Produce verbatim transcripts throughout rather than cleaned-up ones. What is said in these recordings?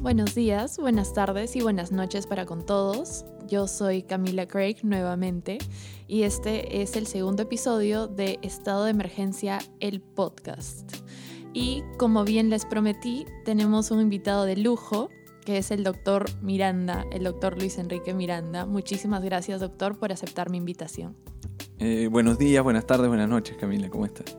Buenos días, buenas tardes y buenas noches para con todos. Yo soy Camila Craig nuevamente y este es el segundo episodio de Estado de Emergencia, el podcast. Y como bien les prometí, tenemos un invitado de lujo que es el doctor Miranda, el doctor Luis Enrique Miranda. Muchísimas gracias, doctor, por aceptar mi invitación. Eh, buenos días, buenas tardes, buenas noches, Camila, ¿cómo estás?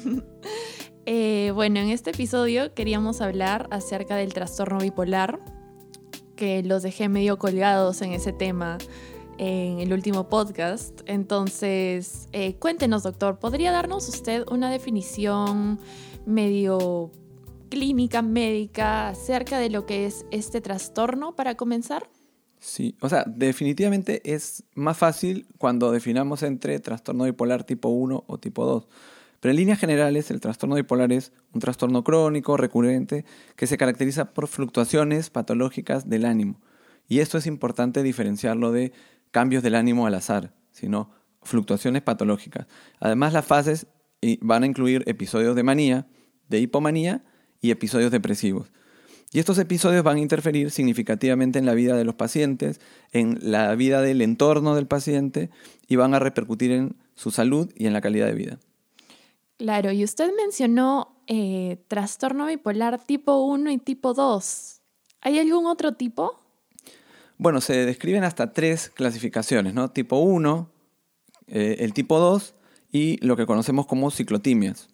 Eh, bueno, en este episodio queríamos hablar acerca del trastorno bipolar, que los dejé medio colgados en ese tema en el último podcast. Entonces, eh, cuéntenos, doctor, ¿podría darnos usted una definición medio clínica, médica, acerca de lo que es este trastorno para comenzar? Sí, o sea, definitivamente es más fácil cuando definamos entre trastorno bipolar tipo uno o tipo dos. Pero en líneas generales, el trastorno bipolar es un trastorno crónico, recurrente, que se caracteriza por fluctuaciones patológicas del ánimo. Y esto es importante diferenciarlo de cambios del ánimo al azar, sino fluctuaciones patológicas. Además, las fases van a incluir episodios de manía, de hipomanía y episodios depresivos. Y estos episodios van a interferir significativamente en la vida de los pacientes, en la vida del entorno del paciente y van a repercutir en su salud y en la calidad de vida. Claro, y usted mencionó eh, trastorno bipolar tipo uno y tipo dos. ¿Hay algún otro tipo? Bueno, se describen hasta tres clasificaciones, ¿no? Tipo uno, eh, el tipo dos y lo que conocemos como ciclotimias.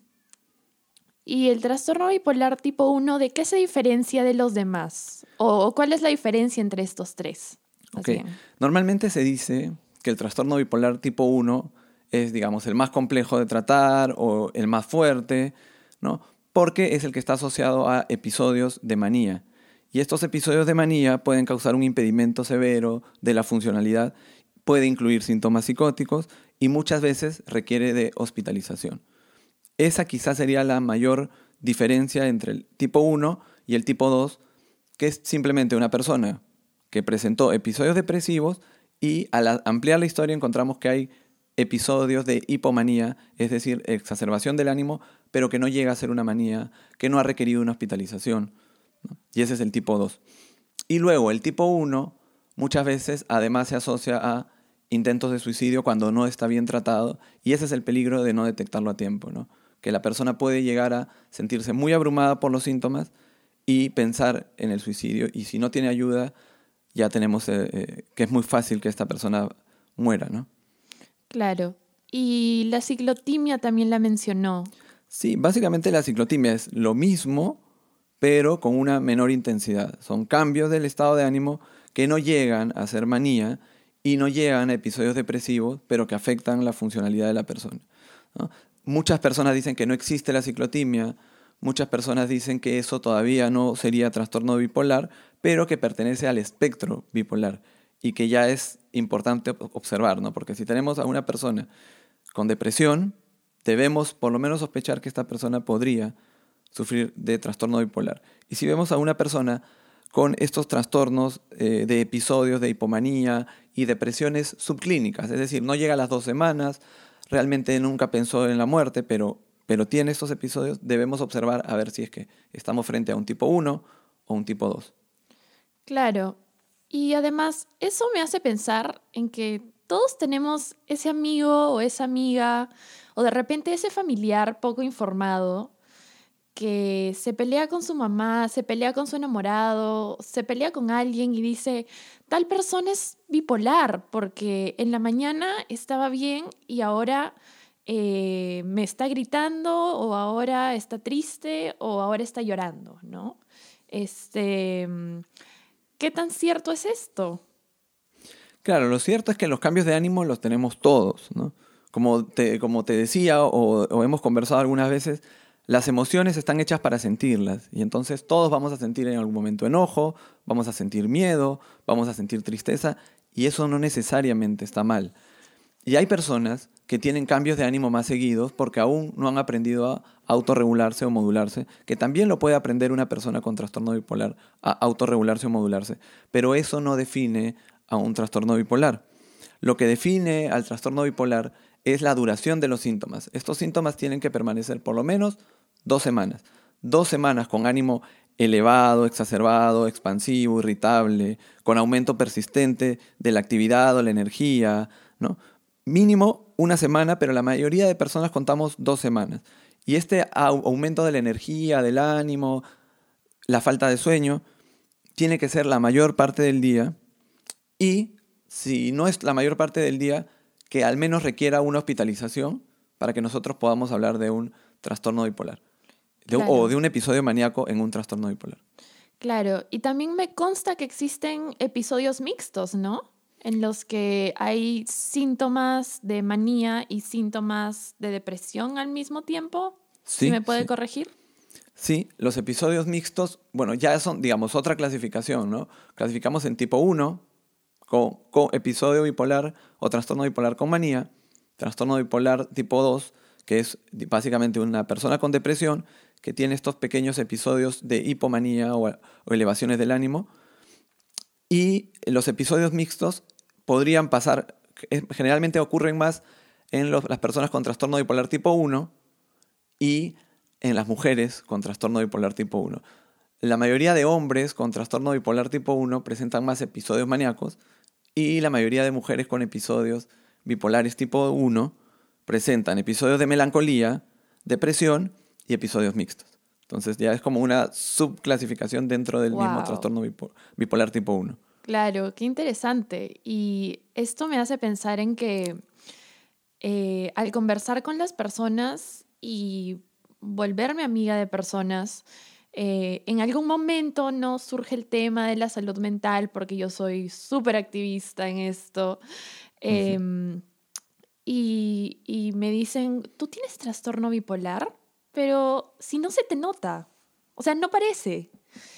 ¿Y el trastorno bipolar tipo uno de qué se diferencia de los demás? ¿O, o cuál es la diferencia entre estos tres? Okay. Normalmente se dice que el trastorno bipolar tipo uno es, digamos, el más complejo de tratar o el más fuerte, ¿no? Porque es el que está asociado a episodios de manía. Y estos episodios de manía pueden causar un impedimento severo de la funcionalidad, puede incluir síntomas psicóticos y muchas veces requiere de hospitalización. Esa quizás sería la mayor diferencia entre el tipo uno y el tipo dos, que es simplemente una persona que presentó episodios depresivos y al ampliar la historia encontramos que hay episodios de hipomanía, es decir, exacerbación del ánimo, pero que no llega a ser una manía, que no ha requerido una hospitalización, ¿no? Y ese es el tipo dos. Y luego el tipo uno muchas veces además se asocia a intentos de suicidio cuando no está bien tratado, y ese es el peligro de no detectarlo a tiempo, ¿no? Que la persona puede llegar a sentirse muy abrumada por los síntomas y pensar en el suicidio, y si no tiene ayuda ya tenemos eh, eh, que es muy fácil que esta persona muera, ¿no? Claro. Y la ciclotimia también la mencionó. Sí, básicamente la ciclotimia es lo mismo, pero con una menor intensidad. Son cambios del estado de ánimo que no llegan a ser manía y no llegan a episodios depresivos, pero que afectan la funcionalidad de la persona, ¿no? Muchas personas dicen que no existe la ciclotimia, muchas personas dicen que eso todavía no sería trastorno bipolar, pero que pertenece al espectro bipolar y que ya es importante observar, ¿no? Porque si tenemos a una persona con depresión, debemos por lo menos sospechar que esta persona podría sufrir de trastorno bipolar. Y si vemos a una persona con estos trastornos eh, de episodios de hipomanía y depresiones subclínicas, es decir, no llega a las dos semanas, realmente nunca pensó en la muerte, pero, pero tiene estos episodios, debemos observar a ver si es que estamos frente a un tipo uno o un tipo dos. Claro. Y además, eso me hace pensar en que todos tenemos ese amigo o esa amiga, o de repente ese familiar poco informado, que se pelea con su mamá, se pelea con su enamorado, se pelea con alguien y dice, tal persona es bipolar, porque en la mañana estaba bien y ahora eh, me está gritando, o ahora está triste, o ahora está llorando, ¿no? Este... ¿Qué tan cierto es esto? Claro, lo cierto es que los cambios de ánimo los tenemos todos, ¿no? Como te, como te decía o, o hemos conversado algunas veces, las emociones están hechas para sentirlas y entonces todos vamos a sentir en algún momento enojo, vamos a sentir miedo, vamos a sentir tristeza y eso no necesariamente está mal. Y hay personas que tienen cambios de ánimo más seguidos porque aún no han aprendido a autorregularse o modularse, que también lo puede aprender una persona con trastorno bipolar, a autorregularse o modularse, pero eso no define a un trastorno bipolar. Lo que define al trastorno bipolar es la duración de los síntomas. Estos síntomas tienen que permanecer por lo menos dos semanas. Dos semanas con ánimo elevado, exacerbado, expansivo, irritable, con aumento persistente de la actividad o la energía, ¿no? Mínimo una semana, pero la mayoría de personas contamos dos semanas. Y este au- aumento de la energía, del ánimo, la falta de sueño, tiene que ser la mayor parte del día. Y si no es la mayor parte del día, que al menos requiera una hospitalización para que nosotros podamos hablar de un trastorno bipolar. De un- o Claro. de un episodio maníaco en un trastorno bipolar. Claro, y también me consta que existen episodios mixtos, ¿no? En los que hay síntomas de manía y síntomas de depresión al mismo tiempo. ¿Sí Sí, me puede sí. corregir? Sí, los episodios mixtos, bueno, ya son, digamos, otra clasificación, ¿no? Clasificamos en tipo uno, con, con episodio bipolar o trastorno bipolar con manía, trastorno bipolar tipo dos, que es di- básicamente una persona con depresión que tiene estos pequeños episodios de hipomanía o, o elevaciones del ánimo, y los episodios mixtos podrían pasar, eh, generalmente ocurren más en los- las personas con trastorno bipolar tipo uno y en las mujeres con trastorno bipolar tipo uno. La mayoría de hombres con trastorno bipolar tipo uno presentan más episodios maníacos y la mayoría de mujeres con episodios bipolares tipo uno presentan episodios de melancolía, depresión y episodios mixtos. Entonces ya es como una subclasificación dentro del mismo Wow. trastorno bipo- bipolar tipo uno. Claro, qué interesante. Y esto me hace pensar en que eh, al conversar con las personas y volverme amiga de personas, eh, en algún momento no surge el tema de la salud mental porque yo soy súper activista en esto. Ujú. em, y, y me dicen, ¿tú tienes trastorno bipolar? Pero si no se te nota, o sea, no parece.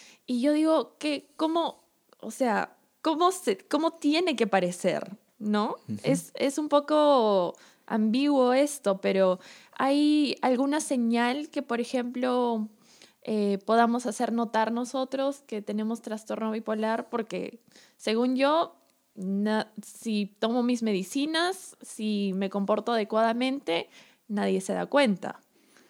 Y yo digo, que ¿cómo, o sea, cómo, se, cómo tiene que parecer? ¿No? Ujú. Es, es un poco ambiguo esto, pero ¿hay alguna señal que, por ejemplo, eh, podamos hacer notar nosotros que tenemos trastorno bipolar? Porque, según yo, na- si tomo mis medicinas, si me comporto adecuadamente, nadie se da cuenta.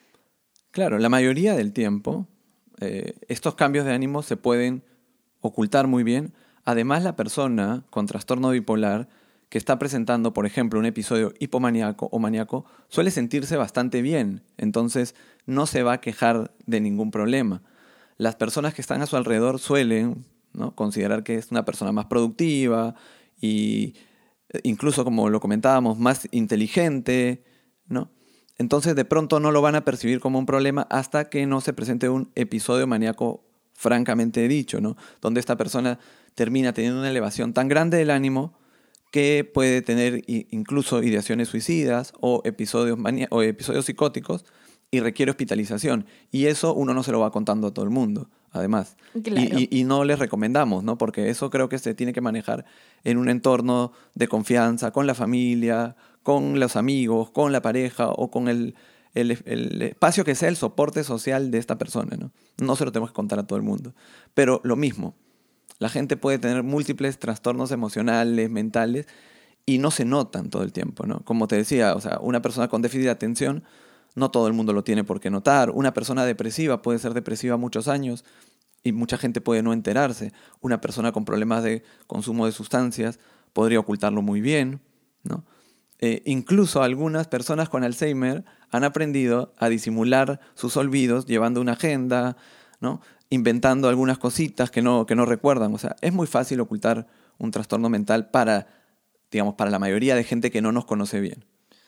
Claro, la mayoría del tiempo eh, estos cambios de ánimo se pueden ocultar muy bien. Además, la persona con trastorno bipolar que está presentando, por ejemplo, un episodio hipomaníaco o maníaco, suele sentirse bastante bien, entonces no se va a quejar de ningún problema. Las personas que están a su alrededor suelen, ¿no?, considerar que es una persona más productiva y eh, incluso, como lo comentábamos, más inteligente, ¿no? Entonces de pronto no lo van a percibir como un problema hasta que no se presente un episodio maníaco francamente dicho, ¿no? Donde esta persona termina teniendo una elevación tan grande del ánimo que puede tener i- incluso ideaciones suicidas o episodios, mani- o episodios psicóticos y requiere hospitalización. Y eso uno no se lo va contando a todo el mundo, además. Y, Claro. y- y no les recomendamos, ¿no? Porque eso creo que se tiene que manejar en un entorno de confianza, con la familia, con los amigos, con la pareja o con el, el, el espacio que sea el soporte social de esta persona, ¿no? No se lo tenemos que contar a todo el mundo. Pero lo mismo, la gente puede tener múltiples trastornos emocionales, mentales, y no se notan todo el tiempo, ¿no? Como te decía, o sea, una persona con déficit de atención, no todo el mundo lo tiene por qué notar. Una persona depresiva puede ser depresiva muchos años y mucha gente puede no enterarse. Una persona con problemas de consumo de sustancias podría ocultarlo muy bien, ¿no? Eh, incluso algunas personas con Alzheimer han aprendido a disimular sus olvidos llevando una agenda, ¿no?, inventando algunas cositas que no, que no recuerdan. O sea, es muy fácil ocultar un trastorno mental para, digamos, para la mayoría de gente que no nos conoce bien.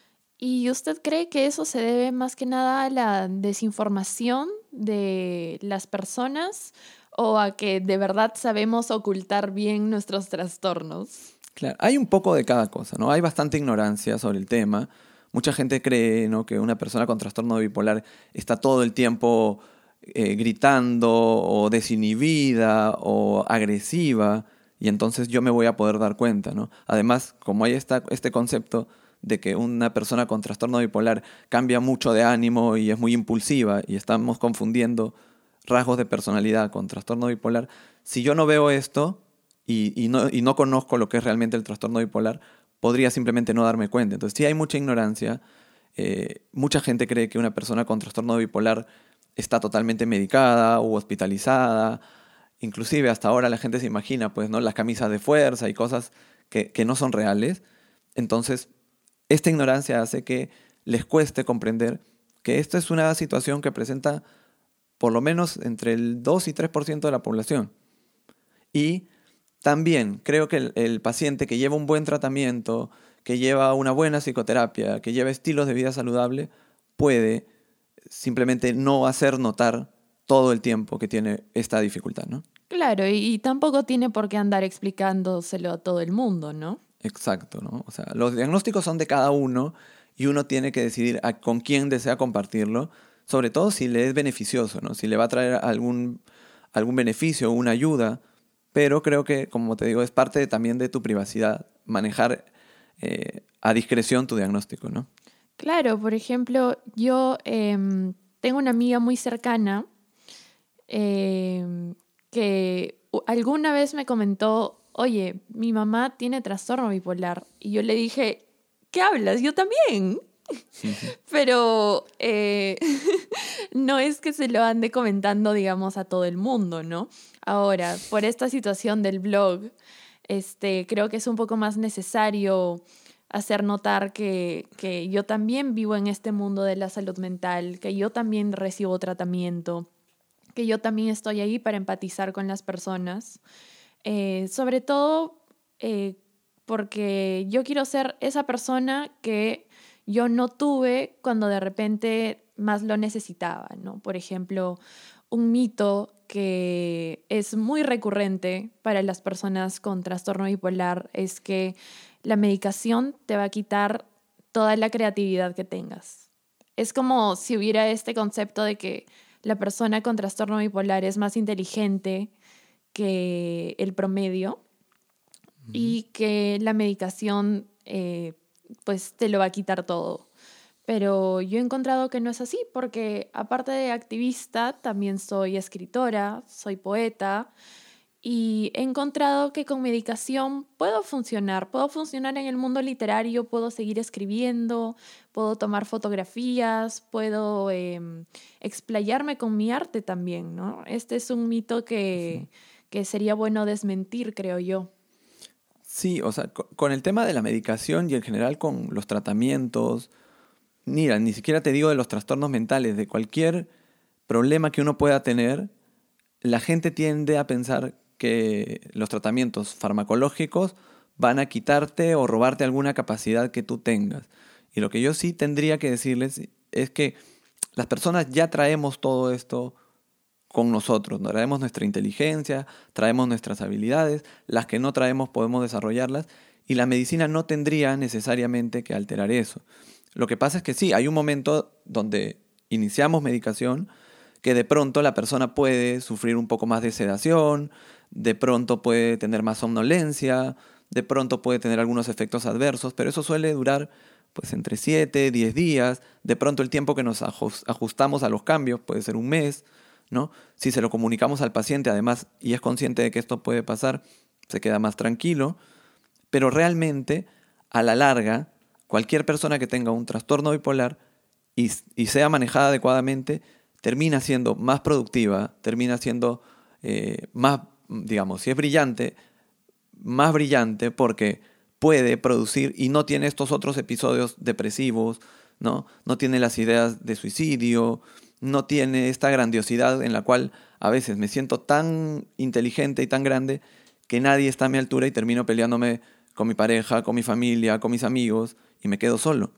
¿Y usted cree que eso se debe más que nada a la desinformación de las personas o a que de verdad sabemos ocultar bien nuestros trastornos? Claro, hay un poco de cada cosa, ¿no? Hay bastante ignorancia sobre el tema. Mucha gente cree, ¿no?, que una persona con trastorno bipolar está todo el tiempo eh, gritando o desinhibida o agresiva y entonces yo me voy a poder dar cuenta, ¿no? Además, como hay esta, este concepto de que una persona con trastorno bipolar cambia mucho de ánimo y es muy impulsiva y estamos confundiendo rasgos de personalidad con trastorno bipolar, si yo no veo esto y, y, no, y no conozco lo que es realmente el trastorno bipolar, podría simplemente no darme cuenta. Entonces, sí hay mucha ignorancia. Eh, mucha gente cree que una persona con trastorno bipolar está totalmente medicada u hospitalizada. Inclusive hasta ahora la gente se imagina, pues, ¿no? Las camisas de fuerza y cosas que, que no son reales. Entonces, esta ignorancia hace que les cueste comprender que esto es una situación que presenta por lo menos entre el dos y tres por ciento de la población. Y también creo que el, el paciente que lleva un buen tratamiento, que lleva una buena psicoterapia, que lleva estilos de vida saludable, puede simplemente no hacer notar todo el tiempo que tiene esta dificultad, ¿no? Claro, y, y tampoco tiene por qué andar explicándoselo a todo el mundo, ¿no? Exacto, ¿no? O sea, los diagnósticos son de cada uno y uno tiene que decidir a, con quién desea compartirlo, sobre todo si le es beneficioso, ¿no? Si le va a traer algún, algún beneficio o una ayuda, pero creo que, como te digo, es parte de, también de tu privacidad manejar eh, a discreción tu diagnóstico, ¿no? Claro, por ejemplo, yo em, tengo una amiga muy cercana em, que u- alguna vez me comentó, oye, mi mamá tiene trastorno bipolar. Y yo le dije, ¿qué hablas? Yo también. Pero eh, no es que se lo ande comentando, digamos, a todo el mundo, ¿no? Ahora, por esta situación del blog, este, creo que es un poco más necesario hacer notar que, que yo también vivo en este mundo de la salud mental, que yo también recibo tratamiento, que yo también estoy ahí para empatizar con las personas. Eh, sobre todo eh, porque yo quiero ser esa persona que yo no tuve cuando de repente más lo necesitaba, ¿no? Por ejemplo, un mito que es muy recurrente para las personas con trastorno bipolar es que la medicación te va a quitar toda la creatividad que tengas. Es como si hubiera este concepto de que la persona con trastorno bipolar es más inteligente que el promedio Ujú. y que la medicación eh, pues te lo va a quitar todo. Pero yo he encontrado que no es así, porque aparte de activista, también soy escritora, soy poeta y he encontrado que con medicación puedo funcionar, puedo funcionar en el mundo literario, puedo seguir escribiendo, puedo tomar fotografías, puedo eh, explayarme con mi arte también, ¿no? Este es un mito que, que sería bueno desmentir, creo yo. Sí, o sea, co- con el tema de la medicación y en general con los tratamientos, mira, ni siquiera te digo de los trastornos mentales, de cualquier problema que uno pueda tener, la gente tiende a pensar que los tratamientos farmacológicos van a quitarte o robarte alguna capacidad que tú tengas. Y lo que yo sí tendría que decirles es que las personas ya traemos todo esto con nosotros, ¿no? Traemos nuestra inteligencia, traemos nuestras habilidades, las que no traemos podemos desarrollarlas y la medicina no tendría necesariamente que alterar eso. Lo que pasa es que sí, hay un momento donde iniciamos medicación que de pronto la persona puede sufrir un poco más de sedación, de pronto puede tener más somnolencia, de pronto puede tener algunos efectos adversos, pero eso suele durar pues entre siete, diez días, de pronto el tiempo que nos ajus- ajustamos a los cambios puede ser un mes, ¿no? Si se lo comunicamos al paciente además y es consciente de que esto puede pasar, se queda más tranquilo, pero realmente a la larga cualquier persona que tenga un trastorno bipolar y, y sea manejada adecuadamente termina siendo más productiva, termina siendo eh, más, digamos, si es brillante, más brillante porque puede producir y no tiene estos otros episodios depresivos, ¿no? No tiene las ideas de suicidio, no tiene esta grandiosidad en la cual a veces me siento tan inteligente y tan grande que nadie está a mi altura y termino peleándome con mi pareja, con mi familia, con mis amigos y me quedo solo.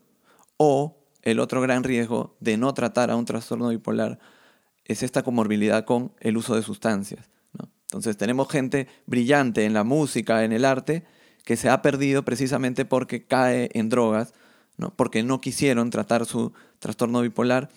O el otro gran riesgo de no tratar a un trastorno bipolar es esta comorbilidad con el uso de sustancias, ¿no? Entonces tenemos gente brillante en la música, en el arte, que se ha perdido precisamente porque cae en drogas, ¿no? Porque no quisieron tratar su trastorno bipolar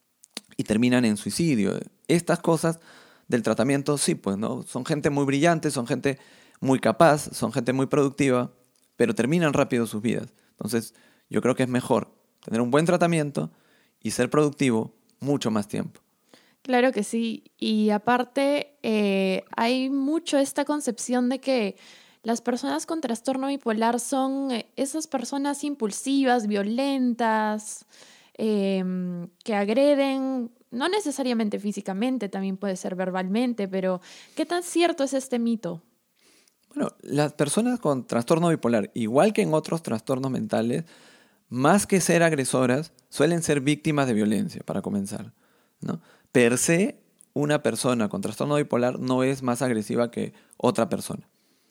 y terminan en suicidio. Estas cosas del tratamiento, sí, pues, ¿no? Son gente muy brillante, son gente muy capaz, son gente muy productiva, pero terminan rápido sus vidas. Entonces, yo creo que es mejor tener un buen tratamiento y ser productivo mucho más tiempo. Claro que sí. Y aparte, eh, hay mucho esta concepción de que las personas con trastorno bipolar son eh, esas personas impulsivas, violentas, eh, que agreden, no necesariamente físicamente, también puede ser verbalmente, pero ¿qué tan cierto es este mito? Bueno, las personas con trastorno bipolar, igual que en otros trastornos mentales, más que ser agresoras, suelen ser víctimas de violencia, para comenzar, ¿no? Per se, una persona con trastorno bipolar no es más agresiva que otra persona.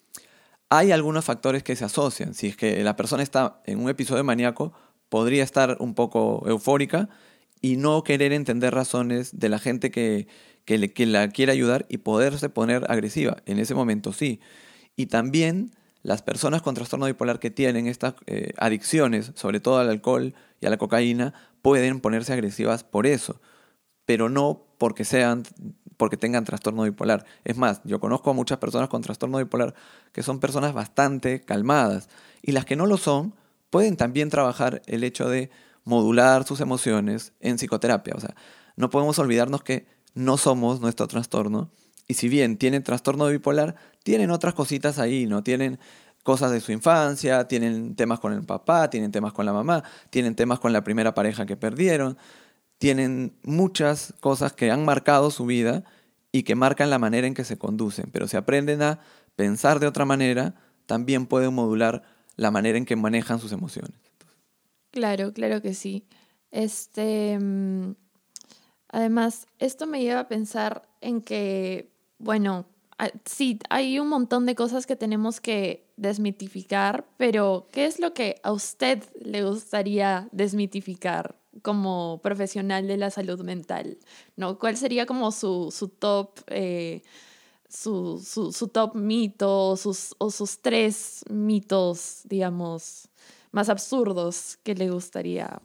Hay algunos factores que se asocian. Si es que la persona está en un episodio maníaco, podría estar un poco eufórica y no querer entender razones de la gente que, que, le, que la quiere ayudar y poderse poner agresiva. En ese momento sí. Y también las personas con trastorno bipolar que tienen estas eh, adicciones, sobre todo al alcohol y a la cocaína, pueden ponerse agresivas por eso, pero no porque sean porque tengan trastorno bipolar. Es más, yo conozco a muchas personas con trastorno bipolar que son personas bastante calmadas, y las que no lo son pueden también trabajar el hecho de modular sus emociones en psicoterapia. O sea, no podemos olvidarnos que no somos nuestro trastorno, y si bien tienen trastorno bipolar, tienen otras cositas ahí, ¿no? Tienen cosas de su infancia, tienen temas con el papá, tienen temas con la mamá, tienen temas con la primera pareja que perdieron, tienen muchas cosas que han marcado su vida y que marcan la manera en que se conducen. Pero si aprenden a pensar de otra manera, también pueden modular la manera en que manejan sus emociones. Claro, claro que sí. Este, mm, además, esto me lleva a pensar en que, bueno, a- sí, hay un montón de cosas que tenemos que desmitificar, pero ¿qué es lo que a usted le gustaría desmitificar como profesional de la salud mental? ¿No? ¿Cuál sería como su, su top, eh, su, su, su top mito o sus, o sus tres mitos, digamos, más absurdos que le gustaría?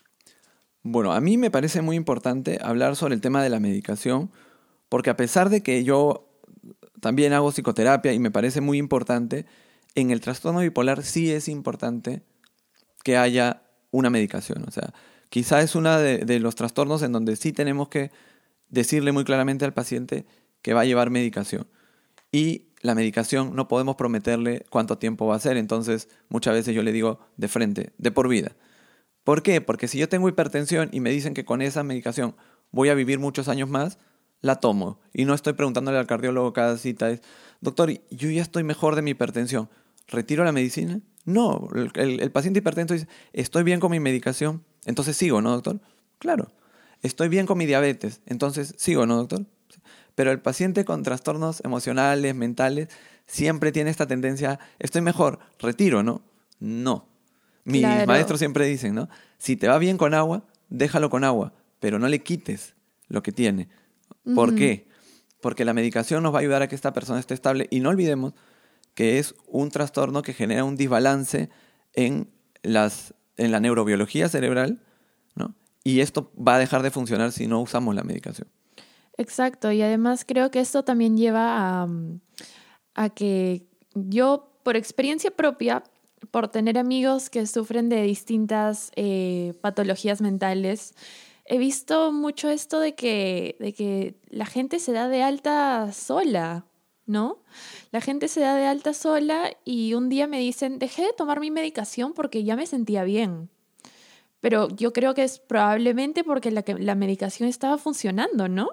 Bueno, a mí me parece muy importante hablar sobre el tema de la medicación, porque a pesar de que yo también hago psicoterapia y me parece muy importante, en el trastorno bipolar sí es importante que haya una medicación. O sea, quizá es uno de, de los trastornos en donde sí tenemos que decirle muy claramente al paciente que va a llevar medicación. Y la medicación no podemos prometerle cuánto tiempo va a ser, entonces muchas veces yo le digo de frente, de por vida. ¿Por qué? Porque si yo tengo hipertensión y me dicen que con esa medicación voy a vivir muchos años más, la tomo. Y no estoy preguntándole al cardiólogo cada cita, es, doctor, yo ya estoy mejor de mi hipertensión, ¿retiro la medicina? No, el, el- el paciente hipertenso dice, estoy bien con mi medicación, entonces sigo, ¿no, doctor? Claro. Estoy bien con mi diabetes, entonces sigo, ¿no, doctor? Pero el paciente con trastornos emocionales, mentales, siempre tiene esta tendencia, estoy mejor, retiro, ¿no? No. Mis Claro. maestros siempre dicen, ¿no? Si te va bien con agua, déjalo con agua, pero no le quites lo que tiene. ¿Por Ujú. qué? Porque la medicación nos va a ayudar a que esta persona esté estable, y no olvidemos que es un trastorno que genera un desbalance en, las, en la neurobiología cerebral, ¿no? Y esto va a dejar de funcionar si no usamos la medicación. Exacto, y además creo que esto también lleva a, mm, a que yo, por experiencia propia, por tener amigos que sufren de distintas eh, patologías mentales, he visto mucho esto de que, de que la gente se da de alta sola, ¿no? La gente se da de alta sola y un día me dicen, dejé de tomar mi medicación porque ya me sentía bien. Pero yo creo que es probablemente porque la, que- la medicación estaba funcionando, ¿no?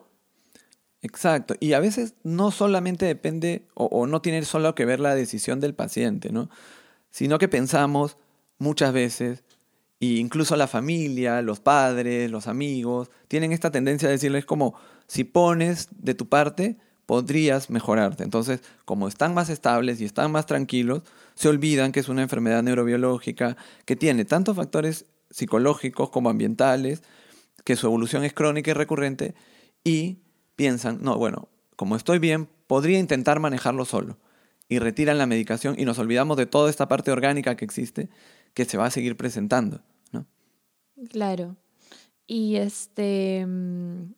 Exacto. Y a veces no solamente depende o, o no tiene solo que ver la decisión del paciente, ¿no? Sino que pensamos muchas veces, e incluso la familia, los padres, los amigos, tienen esta tendencia a decirles como, si pones de tu parte, podrías mejorarte. Entonces, como están más estables y están más tranquilos, se olvidan que es una enfermedad neurobiológica que tiene tantos factores psicológicos como ambientales, que su evolución es crónica y recurrente, y piensan, no, bueno, como estoy bien, podría intentar manejarlo solo. Y retiran la medicación y nos olvidamos de toda esta parte orgánica que existe, que se va a seguir presentando, ¿no? Claro. Y este, mm,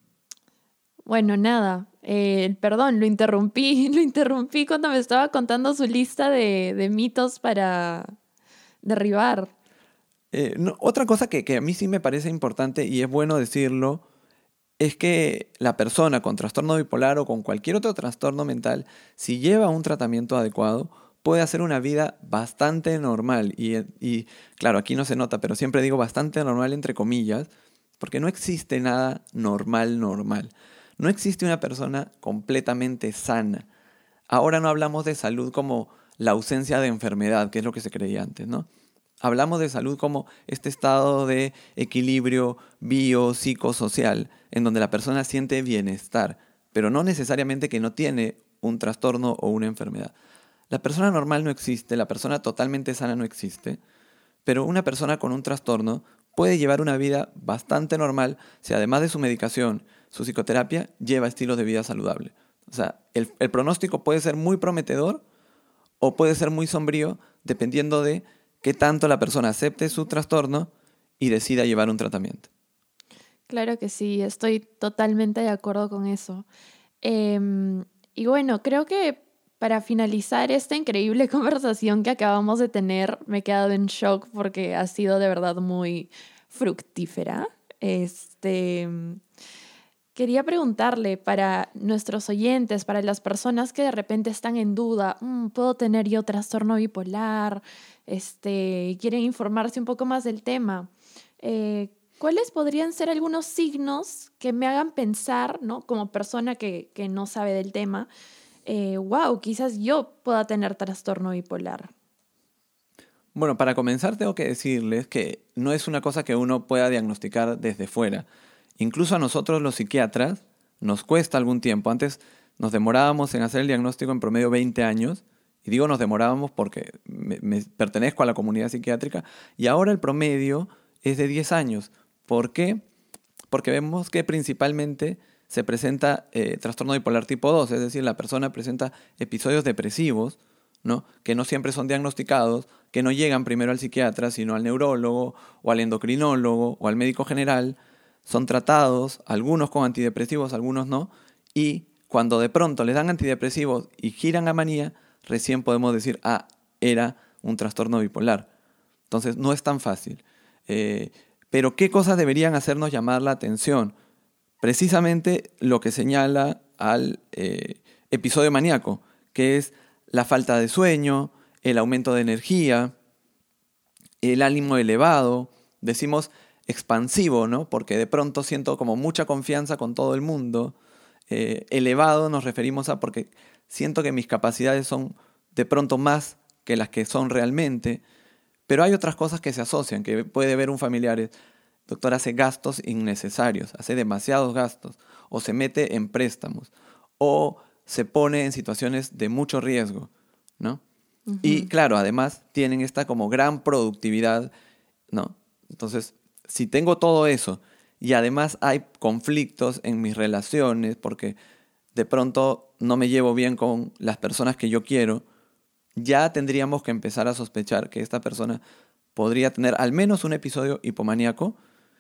bueno, nada, eh, perdón, lo interrumpí, lo interrumpí cuando me estaba contando su lista de, de mitos para derribar. Eh, no, otra cosa que, que a mí sí me parece importante y es bueno decirlo, es que la persona con trastorno bipolar o con cualquier otro trastorno mental, si lleva un tratamiento adecuado, puede hacer una vida bastante normal. Y, y claro, aquí no se nota, pero siempre digo bastante normal entre comillas, porque no existe nada normal, normal. No existe una persona completamente sana. Ahora no hablamos de salud como la ausencia de enfermedad, que es lo que se creía antes, ¿no? Hablamos de salud como este estado de equilibrio biopsicosocial, en donde la persona siente bienestar, pero no necesariamente que no tiene un trastorno o una enfermedad. La persona normal no existe, la persona totalmente sana no existe, pero una persona con un trastorno puede llevar una vida bastante normal si además de su medicación, su psicoterapia, lleva estilos de vida saludable. O sea, el, el pronóstico puede ser muy prometedor o puede ser muy sombrío dependiendo de qué tanto la persona acepte su trastorno y decida llevar un tratamiento. Claro que sí, estoy totalmente de acuerdo con eso. Eh, y bueno, creo que para finalizar esta increíble conversación que acabamos de tener, me he quedado en shock porque ha sido de verdad muy fructífera. Este, quería preguntarle para nuestros oyentes, para las personas que de repente están en duda, "Mm, ¿puedo tener yo trastorno bipolar?" Este, y quieren informarse un poco más del tema. Eh, ¿Cuáles podrían ser algunos signos que me hagan pensar, ¿no? Como persona que, que no sabe del tema, eh, wow, quizás yo pueda tener trastorno bipolar? Bueno, para comenzar tengo que decirles que no es una cosa que uno pueda diagnosticar desde fuera. Incluso a nosotros los psiquiatras nos cuesta algún tiempo. Antes nos demorábamos en hacer el diagnóstico en promedio veinte años. Y digo nos demorábamos porque me, me pertenezco a la comunidad psiquiátrica. Y ahora el promedio es de diez años. ¿Por qué? Porque vemos que principalmente se presenta eh, trastorno bipolar tipo dos. Es decir, la persona presenta episodios depresivos, ¿no? Que no siempre son diagnosticados, que no llegan primero al psiquiatra, sino al neurólogo o al endocrinólogo o al médico general. Son tratados, algunos con antidepresivos, algunos no, y cuando de pronto les dan antidepresivos y giran a manía, recién podemos decir, ah, era un trastorno bipolar. Entonces no es tan fácil. Eh, pero ¿qué cosas deberían hacernos llamar la atención? Precisamente lo que señala al eh, episodio maníaco, que es la falta de sueño, el aumento de energía, el ánimo elevado, decimos expansivo, ¿no? Porque de pronto siento como mucha confianza con todo el mundo. Eh, elevado nos referimos a porque siento que mis capacidades son de pronto más que las que son realmente. Pero hay otras cosas que se asocian, que puede ver un familiar, es, doctor, hace gastos innecesarios, hace demasiados gastos, o se mete en préstamos, o se pone en situaciones de mucho riesgo, ¿no? Uh-huh. Y claro, además tienen esta como gran productividad, ¿no? Entonces, si tengo todo eso y además hay conflictos en mis relaciones porque de pronto no me llevo bien con las personas que yo quiero, ya tendríamos que empezar a sospechar que esta persona podría tener al menos un episodio hipomaníaco.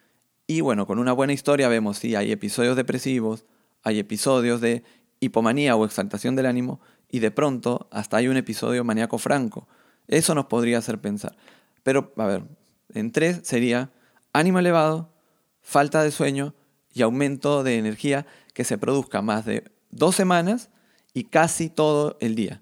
Y bueno, con una buena historia vemos si hay episodios depresivos, hay episodios de hipomanía o exaltación del ánimo, y de pronto hasta hay un episodio maníaco franco. Eso nos podría hacer pensar. Pero, a ver, en tres sería ánimo elevado, falta de sueño y aumento de energía que se produzca más de dos semanas y casi todo el día.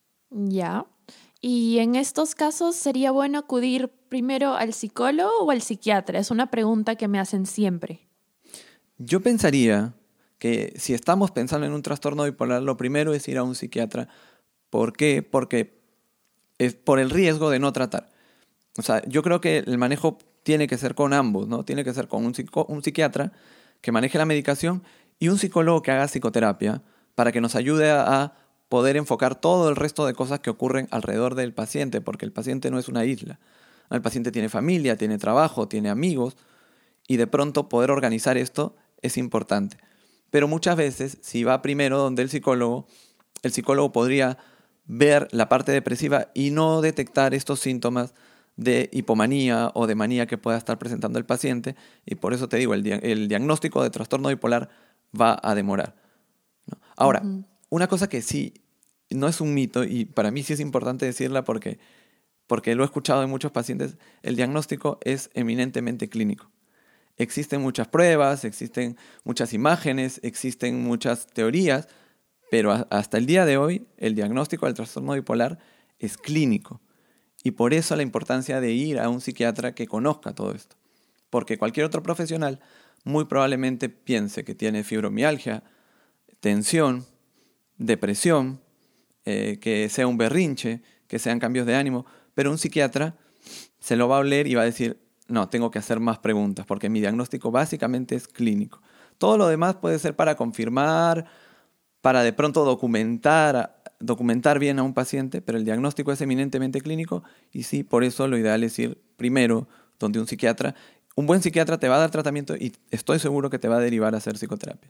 Ya. Y en estos casos sería bueno acudir primero al psicólogo o al psiquiatra. Es una pregunta que me hacen siempre. Yo pensaría que si estamos pensando en un trastorno bipolar, lo primero es ir a un psiquiatra. ¿Por qué? Porque es por el riesgo de no tratar. O sea, yo creo que el manejo tiene que ser con ambos, ¿no? Tiene que ser con un, psico- un psiquiatra que maneje la medicación y un psicólogo que haga psicoterapia para que nos ayude a, a poder enfocar todo el resto de cosas que ocurren alrededor del paciente, porque el paciente no es una isla. El paciente tiene familia, tiene trabajo, tiene amigos, y de pronto poder organizar esto es importante. Pero muchas veces, si va primero donde el psicólogo, el psicólogo podría ver la parte depresiva y no detectar estos síntomas de hipomanía o de manía que pueda estar presentando el paciente, y por eso te digo, el, dia- el diagnóstico de trastorno bipolar va a demorar, ¿no? Ahora, uh-huh. Una cosa que sí no es un mito, y para mí sí es importante decirla porque, porque lo he escuchado de muchos pacientes, el diagnóstico es eminentemente clínico. Existen muchas pruebas, existen muchas imágenes, existen muchas teorías, pero a- hasta el día de hoy el diagnóstico del trastorno bipolar es clínico. Y por eso la importancia de ir a un psiquiatra que conozca todo esto. Porque cualquier otro profesional muy probablemente piense que tiene fibromialgia, tensión, depresión, eh, que sea un berrinche, que sean cambios de ánimo, pero un psiquiatra se lo va a oler y va a decir, no, tengo que hacer más preguntas, porque mi diagnóstico básicamente es clínico. Todo lo demás puede ser para confirmar, para de pronto documentar, documentar bien a un paciente, pero el diagnóstico es eminentemente clínico y sí, por eso lo ideal es ir primero donde un psiquiatra. Un buen psiquiatra te va a dar tratamiento y estoy seguro que te va a derivar a hacer psicoterapia.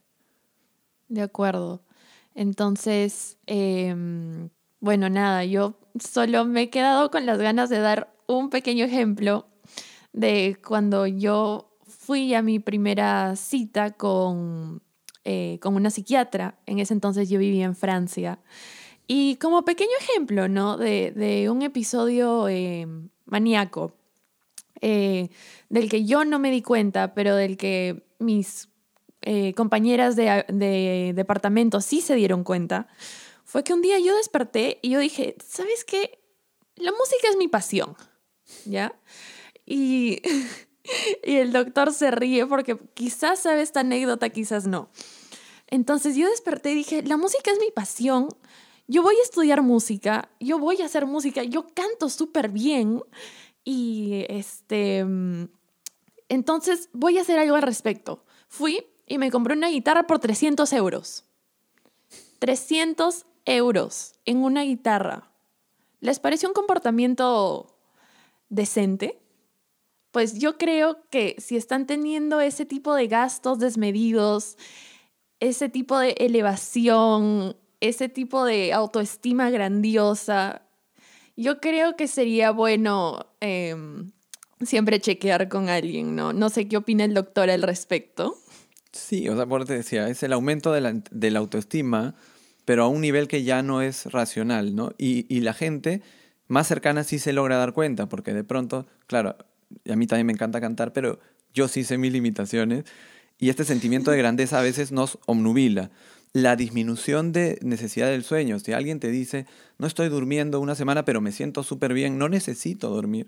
De acuerdo. Entonces, eh, bueno, nada, yo solo me he quedado con las ganas de dar un pequeño ejemplo de cuando yo fui a mi primera cita con, eh, con una psiquiatra. En ese entonces yo vivía en Francia. Y como pequeño ejemplo, ¿no? De, de un episodio eh, maníaco, eh, del que yo no me di cuenta, pero del que mis eh, compañeras de, de departamento sí se dieron cuenta, fue que un día yo desperté y yo dije, ¿sabes qué? La música es mi pasión, ¿ya? Y, y el doctor se ríe porque quizás sabe esta anécdota, quizás no. Entonces yo desperté y dije, la música es mi pasión, yo voy a estudiar música, yo voy a hacer música, yo canto súper bien y este, entonces voy a hacer algo al respecto. Fui y me compré una guitarra por trescientos euros. trescientos euros en una guitarra. ¿Les pareció un comportamiento decente? Pues yo creo que si están teniendo ese tipo de gastos desmedidos, ese tipo de elevación, ese tipo de autoestima grandiosa, yo creo que sería bueno eh, siempre chequear con alguien, ¿no? No sé qué opina el doctor al respecto. Sí, o sea, por eso te decía, es el aumento de la, de la autoestima, pero a un nivel que ya no es racional, ¿no? Y, y la gente más cercana sí se logra dar cuenta, porque de pronto, claro, a mí también me encanta cantar, pero yo sí sé mis limitaciones, y este sentimiento de grandeza a veces nos obnubila. La disminución de necesidad del sueño, si alguien te dice, no estoy durmiendo una semana, pero me siento súper bien, no necesito dormir.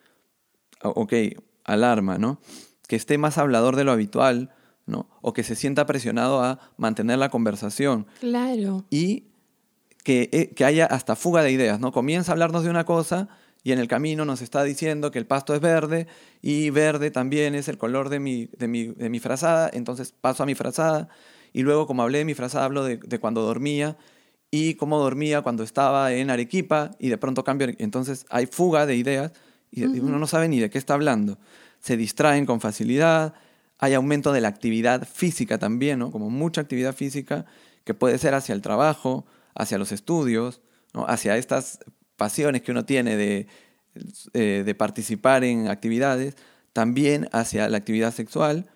Ok, alarma, ¿no? Que esté más hablador de lo habitual, ¿no? O que se sienta presionado a mantener la conversación. Claro. Y que, eh, que haya hasta fuga de ideas, ¿no? Comienza a hablarnos de una cosa y en el camino nos está diciendo que el pasto es verde y verde también es el color de mi, de mi, de mi frazada, entonces paso a mi frazada y luego como hablé de mi frazada hablo de, de cuando dormía y cómo dormía cuando estaba en Arequipa y de pronto cambio, entonces hay fuga de ideas y uh-huh. uno no sabe ni de qué está hablando. Se distraen con facilidad, hay aumento de la actividad física también, ¿no? Como mucha actividad física que puede ser hacia el trabajo, hacia los estudios, ¿no? Hacia estas pasiones que uno tiene de, eh, de participar en actividades, también hacia la actividad sexual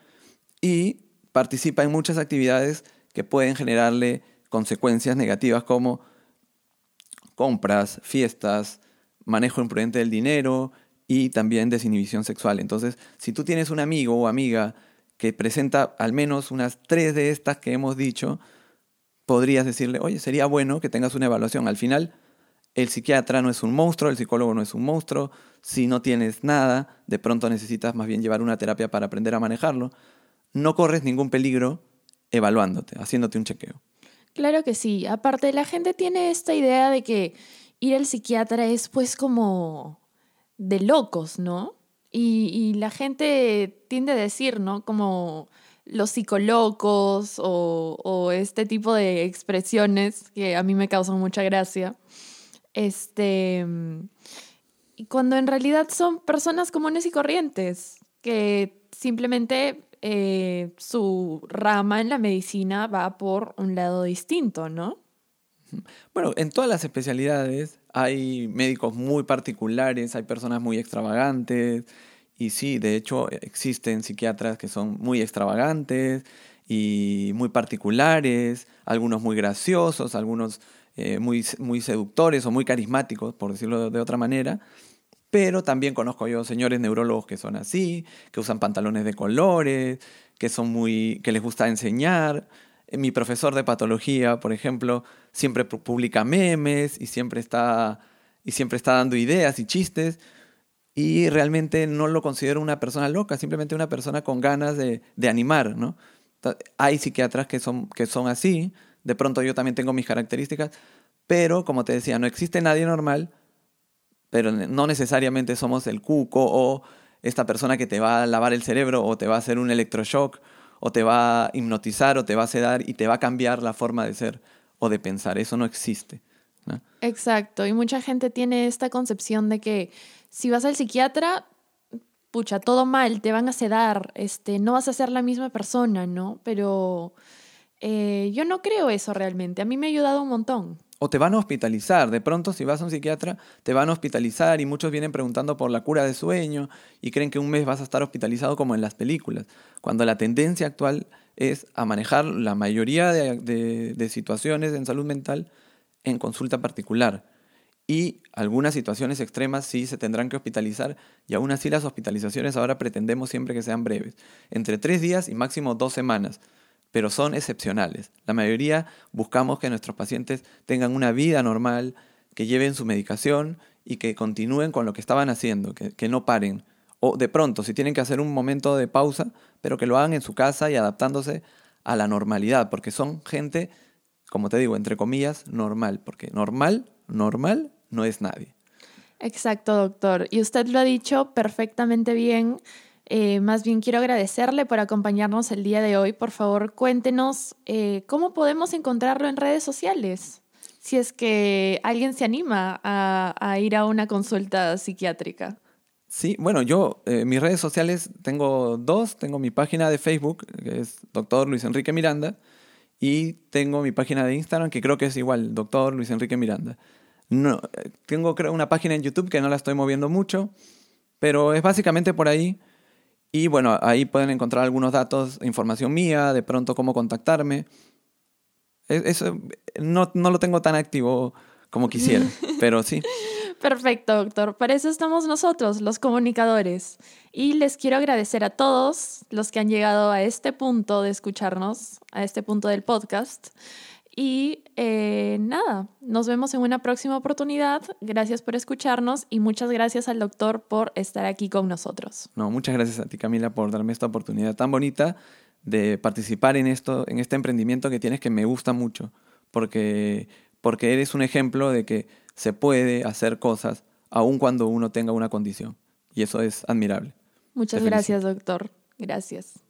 y participa en muchas actividades que pueden generarle consecuencias negativas como compras, fiestas, manejo imprudente del dinero y también desinhibición sexual. Entonces, si tú tienes un amigo o amiga que presenta al menos unas tres de estas que hemos dicho, podrías decirle, oye, sería bueno que tengas una evaluación. Al final, el psiquiatra no es un monstruo, el psicólogo no es un monstruo. Si no tienes nada, de pronto necesitas más bien llevar una terapia para aprender a manejarlo. No corres ningún peligro evaluándote, haciéndote un chequeo. Claro que sí. Aparte, la gente tiene esta idea de que ir al psiquiatra es pues como de locos, ¿no? Y, y la gente tiende a decir, ¿no? Como los psicolocos o, o este tipo de expresiones que a mí me causan mucha gracia. Este, y cuando en realidad son personas comunes y corrientes que simplemente eh, su rama en la medicina va por un lado distinto, ¿no? Bueno, en todas las especialidades hay médicos muy particulares, hay personas muy extravagantes y sí, de hecho existen psiquiatras que son muy extravagantes y muy particulares, algunos muy graciosos, algunos eh, muy, muy seductores o muy carismáticos, por decirlo de otra manera. Pero también conozco yo señores neurólogos que son así, que usan pantalones de colores, que son muy, que les gusta enseñar. Mi profesor de patología, por ejemplo, siempre publica memes y siempre está y siempre está dando ideas y chistes y realmente no lo considero una persona loca, simplemente una persona con ganas de, de animar, ¿no? Hay psiquiatras que son, que son así, de pronto yo también tengo mis características, pero como te decía, no existe nadie normal, pero no necesariamente somos el cuco o esta persona que te va a lavar el cerebro o te va a hacer un electroshock o te va a hipnotizar o te va a sedar y te va a cambiar la forma de ser o de pensar. Eso no existe, ¿no? Exacto, y mucha gente tiene esta concepción de que si vas al psiquiatra, pucha, todo mal, te van a sedar, este, no vas a ser la misma persona, ¿no? Pero eh, yo no creo eso realmente, a mí me ha ayudado un montón. O te van a hospitalizar. De pronto, si vas a un psiquiatra, te van a hospitalizar y muchos vienen preguntando por la cura de sueño y creen que un mes vas a estar hospitalizado como en las películas. Cuando la tendencia actual es a manejar la mayoría de, de, de situaciones en salud mental en consulta particular. Y algunas situaciones extremas sí se tendrán que hospitalizar y aún así las hospitalizaciones ahora pretendemos siempre que sean breves, entre tres días y máximo dos semanas, pero son excepcionales. La mayoría buscamos que nuestros pacientes tengan una vida normal, que lleven su medicación y que continúen con lo que estaban haciendo, que, que no paren. O de pronto, si tienen que hacer un momento de pausa, pero que lo hagan en su casa y adaptándose a la normalidad, porque son gente, como te digo, entre comillas, normal, porque normal, normal no es nadie. Exacto, doctor. Y usted lo ha dicho perfectamente bien. Eh, más bien quiero agradecerle por acompañarnos el día de hoy. Por favor, cuéntenos eh, cómo podemos encontrarlo en redes sociales, si es que alguien se anima a, a ir a una consulta psiquiátrica. Sí, bueno, yo, eh, mis redes sociales tengo dos. Tengo mi página de Facebook, que es doctor Luis Enrique Miranda, y tengo mi página de Instagram, que creo que es igual, doctor Luis Enrique Miranda. No, eh, tengo creo una página en YouTube que no la estoy moviendo mucho, pero es básicamente por ahí. Y bueno, ahí pueden encontrar algunos datos, información mía, de pronto cómo contactarme. Es- Eso no, no lo tengo tan activo como quisiera, pero sí. Perfecto, doctor. Para eso estamos nosotros, los comunicadores. Y les quiero agradecer a todos los que han llegado a este punto de escucharnos, a este punto del podcast. Y eh, nada, nos vemos en una próxima oportunidad. Gracias por escucharnos y muchas gracias al doctor por estar aquí con nosotros. No, muchas gracias a ti, Camila, por darme esta oportunidad tan bonita de participar en esto, en este emprendimiento que tienes que me gusta mucho, porque, porque eres un ejemplo de que se puede hacer cosas aun cuando uno tenga una condición. Y eso es admirable. Muchas Te gracias, felicito. doctor. Gracias.